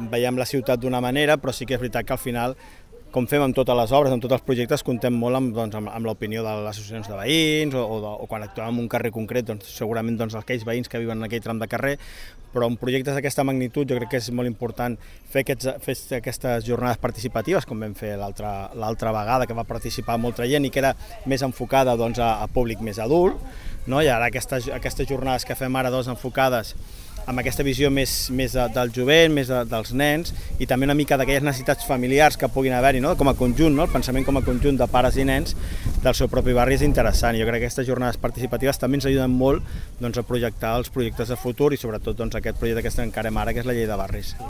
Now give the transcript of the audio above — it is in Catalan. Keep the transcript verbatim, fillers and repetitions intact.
veiem la ciutat d'una manera, però sí que és veritat que al final, com fem amb totes les obres, amb tots els projectes, comptem molt amb, doncs, amb, amb l'opinió de les associacions de veïns o, o, de, o quan actuem en un carrer concret, doncs, segurament doncs, aquells veïns que viuen en aquell tram de carrer, però en projectes d'aquesta magnitud jo crec que és molt important fer, aquests, fer aquestes jornades participatives, com vam fer l'altra vegada, que va participar molta gent i que era més enfocada doncs, a, a públic més adult, no? I ara aquestes, aquestes jornades que fem ara doncs, enfocades amb aquesta visió més, més de, del jovent, més de, dels nens i també una mica d'aquelles necessitats familiars que puguin haver-hi, no? Com a conjunt, no? El pensament com a conjunt de pares i nens del seu propi barri és interessant. Jo crec que aquestes jornades participatives també ens ajuden molt doncs, a projectar els projectes de futur i sobretot doncs, aquest projecte que encarem ara, que és la llei de barris.